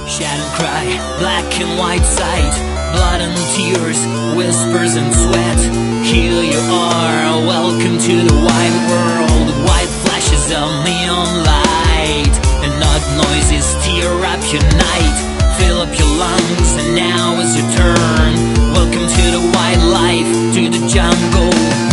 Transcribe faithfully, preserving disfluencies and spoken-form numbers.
Shadow cry, black and white sight, blood and tears, whispers and sweat. Here you are, welcome to the wide world. White flashes of neon light, and odd noises tear up your night. Fill up your lungs, and now is your turn. Welcome to the wildlife, to the jungle.